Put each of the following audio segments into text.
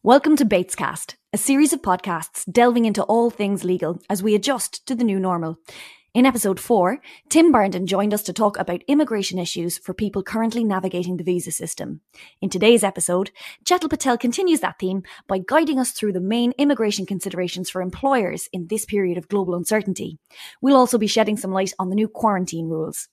Welcome to Batescast, a series of podcasts delving into all things legal as we adjust to the new normal. In episode 4, Tim Barndon joined us to talk about immigration issues for people currently navigating the visa system. In today's episode, Chetal Patel continues that theme by guiding us through the main immigration considerations for employers in this period of global uncertainty. We'll also be shedding some light on the new quarantine rules.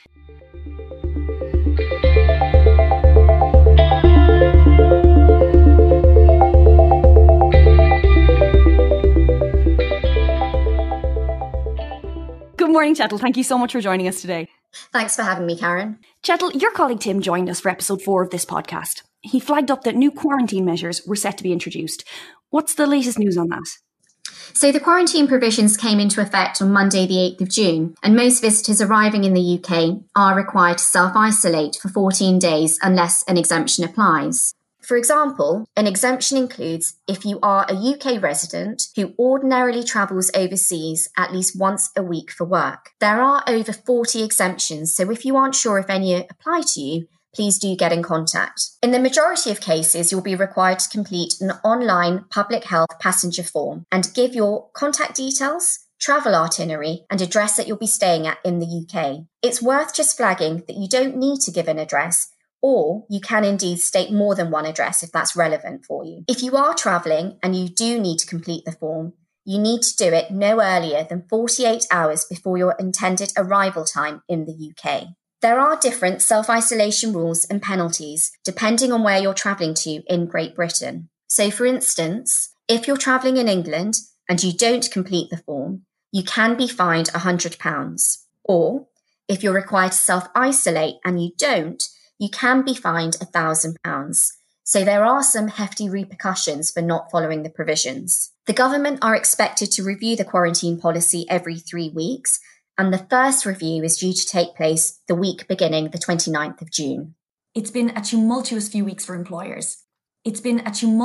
Good morning, Chetal. Thank you so much for joining us today. Thanks for having me, Karen. Chetal, your colleague Tim joined us for episode 4 of this podcast. He flagged up that new quarantine measures were set to be introduced. What's the latest news on that? So the quarantine provisions came into effect on Monday, the 8th of June, and most visitors arriving in the UK are required to self-isolate for 14 days unless an exemption applies. For example, an exemption includes if you are a UK resident who ordinarily travels overseas at least once a week for work. There are over 40 exemptions, so if you aren't sure if any apply to you, please do get in contact. In the majority of cases, you'll be required to complete an online public health passenger form and give your contact details, travel itinerary, and address that you'll be staying at in the UK. It's worth just flagging that you don't need to give an address, or you can indeed state more than one address if that's relevant for you. If you are travelling and you do need to complete the form, you need to do it no earlier than 48 hours before your intended arrival time in the UK. There are different self-isolation rules and penalties depending on where you're travelling to in Great Britain. So for instance, if you're travelling in England and you don't complete the form, you can be fined £100. Or if you're required to self-isolate and you don't, you can be fined £1,000. So there are some hefty repercussions for not following the provisions. The government are expected to review the quarantine policy every 3 weeks, and the first review is due to take place the week beginning the 29th of June. It's been a tumultuous few weeks for employers. When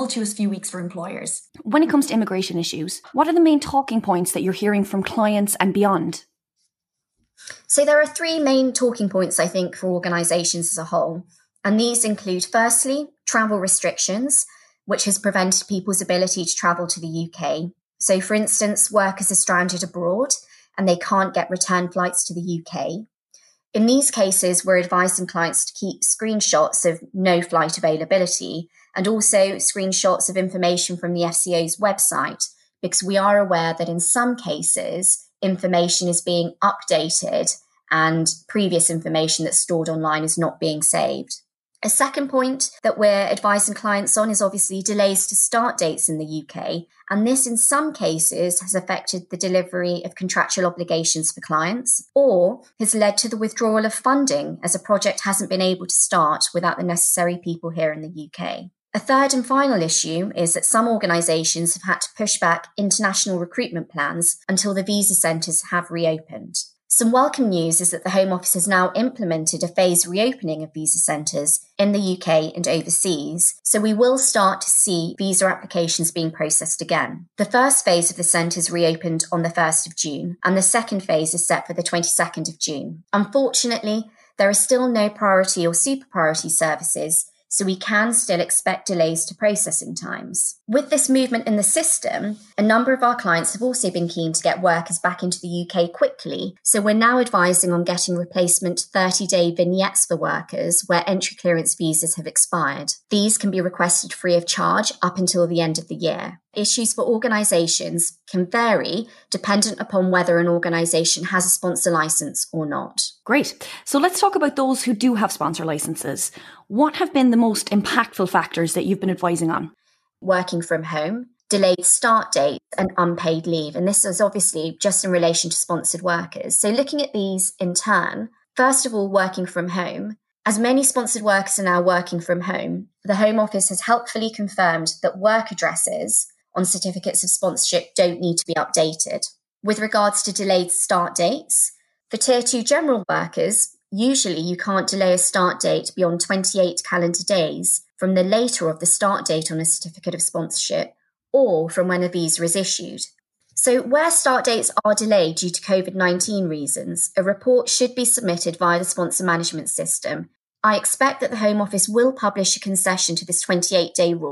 it comes to immigration issues, what are the main talking points that you're hearing from clients and beyond? So there are 3 main talking points, I think, for organisations as a whole. And these include, firstly, travel restrictions, which has prevented people's ability to travel to the UK. So, for instance, workers are stranded abroad and they can't get return flights to the UK. In these cases, we're advising clients to keep screenshots of no flight availability and also screenshots of information from the FCO's website, because we are aware that in some cases, information is being updated and previous information that's stored online is not being saved. A second point that we're advising clients on is obviously delays to start dates in the UK, and this in some cases has affected the delivery of contractual obligations for clients or has led to the withdrawal of funding as a project hasn't been able to start without the necessary people here in the UK. A third and final issue is that some organisations have had to push back international recruitment plans until the visa centres have reopened. Some welcome news is that the Home Office has now implemented a phased reopening of visa centres in the UK and overseas, so we will start to see visa applications being processed again. The first phase of the centres reopened on the 1st of June, and the second phase is set for the 22nd of June. Unfortunately, there are still no priority or super priority services, so we can still expect delays to processing times. With this movement in the system, a number of our clients have also been keen to get workers back into the UK quickly, so we're now advising on getting replacement 30-day vignettes for workers where entry clearance visas have expired. These can be requested free of charge up until the end of the year. Issues for organisations can vary dependent upon whether an organisation has a sponsor licence or not. Great. So let's talk about those who do have sponsor licences. What have been the most impactful factors that you've been advising on? Working from home, delayed start dates and unpaid leave. And this is obviously just in relation to sponsored workers. So looking at these in turn, first of all, working from home. As many sponsored workers are now working from home, the Home Office has helpfully confirmed that work addresses on certificates of sponsorship don't need to be updated. With regards to delayed start dates, for Tier 2 general workers, usually you can't delay a start date beyond 28 calendar days from the later of the start date on a certificate of sponsorship or from when a visa is issued. So where start dates are delayed due to COVID-19 reasons, a report should be submitted via the sponsor management system. I expect that the Home Office will publish a concession to this 28-day rule,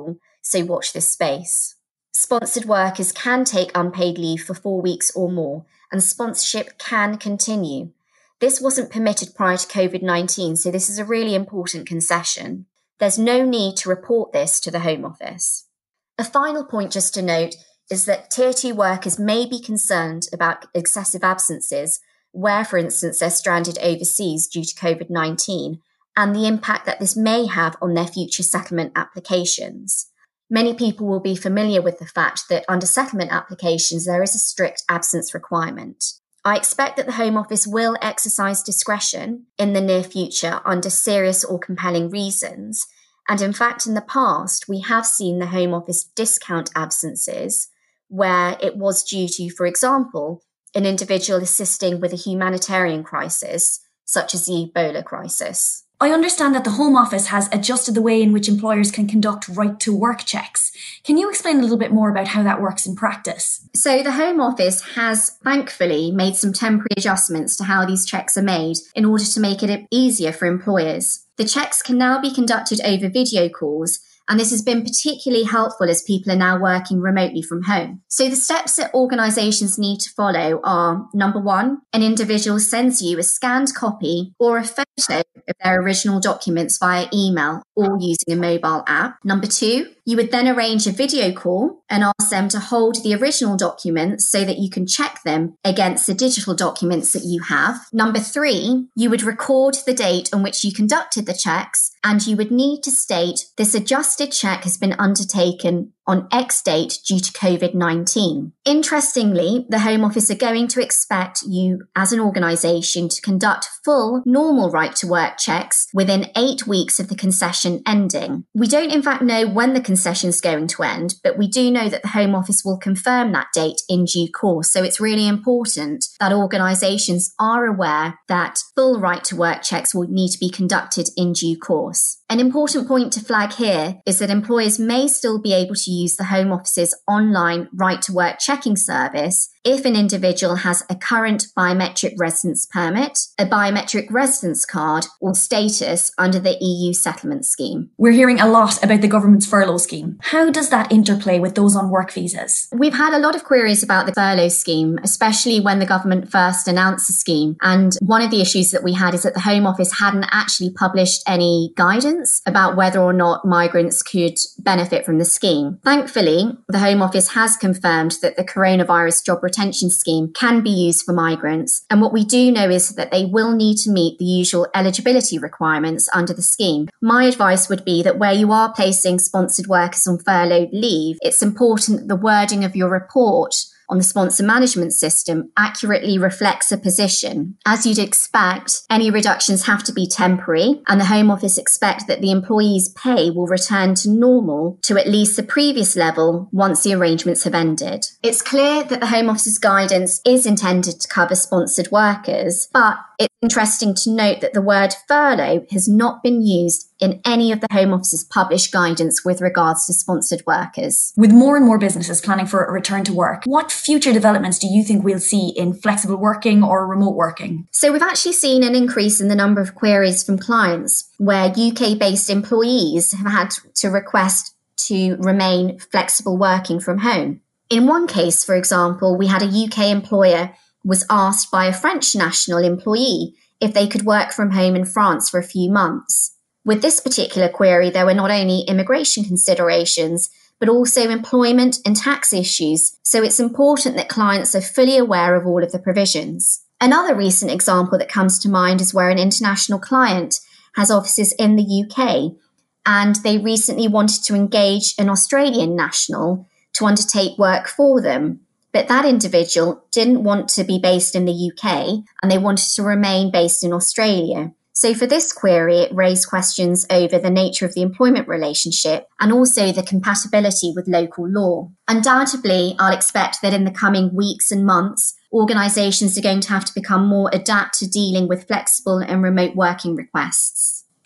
so watch this space. Sponsored workers can take unpaid leave for 4 weeks or more, and sponsorship can continue. This wasn't permitted prior to COVID-19, so this is a really important concession. There's no need to report this to the Home Office. A final point just to note is that Tier 2 workers may be concerned about excessive absences where, for instance, they're stranded overseas due to COVID-19 and the impact that this may have on their future settlement applications. Many people will be familiar with the fact that under settlement applications, there is a strict absence requirement. I expect that the Home Office will exercise discretion in the near future under serious or compelling reasons. And in fact, in the past, we have seen the Home Office discount absences where it was due to, for example, an individual assisting with a humanitarian crisis, such as the Ebola crisis. I understand that the Home Office has adjusted the way in which employers can conduct right-to-work checks. Can you explain a little bit more about how that works in practice? So the Home Office has thankfully made some temporary adjustments to how these checks are made in order to make it easier for employers. The checks can now be conducted over video calls, and this has been particularly helpful as people are now working remotely from home. So the steps that organisations need to follow are, number one, an individual sends you a scanned copy or a photo of their original documents via email or using a mobile app. Number two, you would then arrange a video call and ask them to hold the original documents so that you can check them against the digital documents that you have. Number three, you would record the date on which you conducted the checks, and you would need to state this adjusted check has been undertaken on X date due to COVID-19. Interestingly, the Home Office are going to expect you as an organisation to conduct full normal right-to-work checks within 8 weeks of the concession ending. We don't in fact know when the concession is going to end, but we do know that the Home Office will confirm that date in due course. So it's really important that organisations are aware that full right-to-work checks will need to be conducted in due course. An important point to flag here is that employers may still be able to use the Home Office's online right-to-work checking service if an individual has a current biometric residence permit, a biometric residence card, or status under the EU settlement scheme. We're hearing a lot about the government's furlough scheme. How does that interplay with those on work visas? We've had a lot of queries about the furlough scheme, especially when the government first announced the scheme. And one of the issues that we had is that the Home Office hadn't actually published any guidance about whether or not migrants could benefit from the scheme. Thankfully, the Home Office has confirmed that the coronavirus job retention scheme can be used for migrants. And what we do know is that they will need to meet the usual eligibility requirements under the scheme. My advice would be that where you are placing sponsored workers on furloughed leave, it's important that the wording of your report on the sponsor management system accurately reflects a position. As you'd expect, any reductions have to be temporary, and the Home Office expect that the employee's pay will return to normal to at least the previous level once the arrangements have ended. It's clear that the Home Office's guidance is intended to cover sponsored workers, but it's interesting to note that the word furlough has not been used in any of the Home Office's published guidance with regards to sponsored workers. With more and more businesses planning for a return to work, what future developments do you think we'll see in flexible working or remote working? So we've actually seen an increase in the number of queries from clients where UK-based employees have had to request to remain flexible working from home. In one case, for example, we had a UK employer was asked by a French national employee if they could work from home in France for a few months. With this particular query, there were not only immigration considerations, but also employment and tax issues. So it's important that clients are fully aware of all of the provisions. Another recent example that comes to mind is where an international client has offices in the UK, and they recently wanted to engage an Australian national to undertake work for them. But that individual didn't want to be based in the UK, and they wanted to remain based in Australia. So for this query, it raised questions over the nature of the employment relationship and also the compatibility with local law. Undoubtedly, I'll expect that in the coming weeks and months, organisations are going to have to become more adept to dealing with flexible and remote working requests.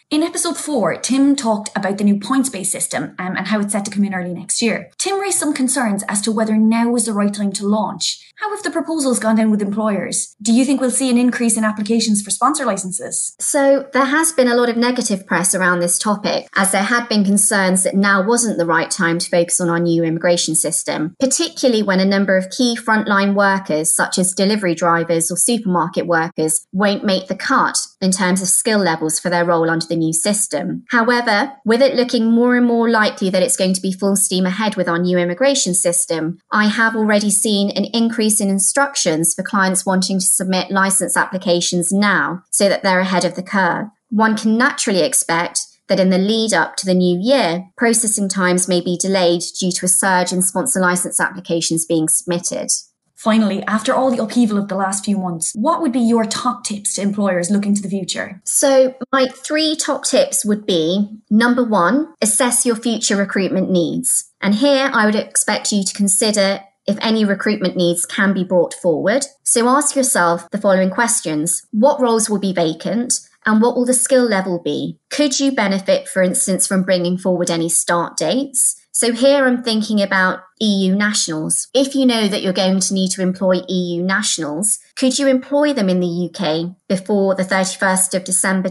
In episode 4, Tim talked about the new points-based system and how it's set to come in early next year. Tim raised some concerns as to whether now is the right time to launch. How have the proposals gone down with employers? Do you think we'll see an increase in applications for sponsor licenses? So there has been a lot of negative press around this topic, as there had been concerns that now wasn't the right time to focus on our new immigration system, particularly when a number of key frontline workers, such as delivery drivers or supermarket workers, won't make the cut in terms of skill levels for their role under the new system. However, with it looking more and more likely that it's going to be full steam ahead with our new immigration system, I have already seen an increase in instructions for clients wanting to submit license applications now so that they're ahead of the curve. One can naturally expect that in the lead up to the new year, processing times may be delayed due to a surge in sponsor license applications being submitted. Finally, after all the upheaval of the last few months, what would be your top tips to employers looking to the future? So my 3 top tips would be, number 1, assess your future recruitment needs. And here I would expect you to consider if any recruitment needs can be brought forward. So ask yourself the following questions. What roles will be vacant? And what will the skill level be? Could you benefit, for instance, from bringing forward any start dates? So here I'm thinking about EU nationals. If you know that you're going to need to employ EU nationals, could you employ them in the UK before the 31st of December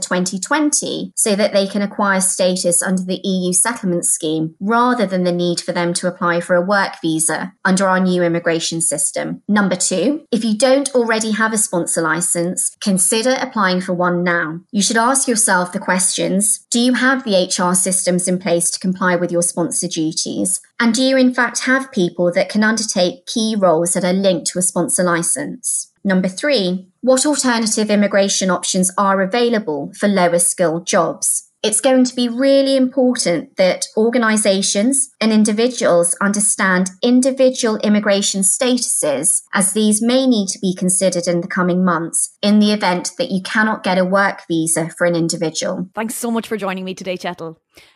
2020 so that they can acquire status under the EU settlement scheme rather than the need for them to apply for a work visa under our new immigration system? Number 2, if you don't already have a sponsor license, consider applying for one now. You should ask yourself the questions, do you have the HR systems in place to comply with your sponsor duties? And do you in fact have people that can undertake key roles that are linked to a sponsor license? Number 3, what alternative immigration options are available for lower skilled jobs? It's going to be really important that organisations and individuals understand individual immigration statuses, as these may need to be considered in the coming months in the event that you cannot get a work visa for an individual. Thanks so much for joining me today, Chetel.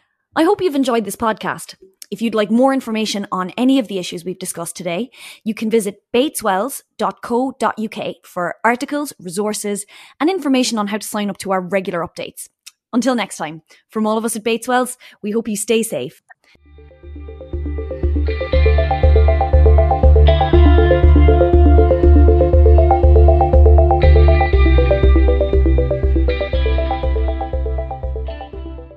I hope you've enjoyed this podcast. If you'd like more information on any of the issues we've discussed today, you can visit bateswells.co.uk for articles, resources, and information on how to sign up to our regular updates. Until next time, from all of us at Bateswells, we hope you stay safe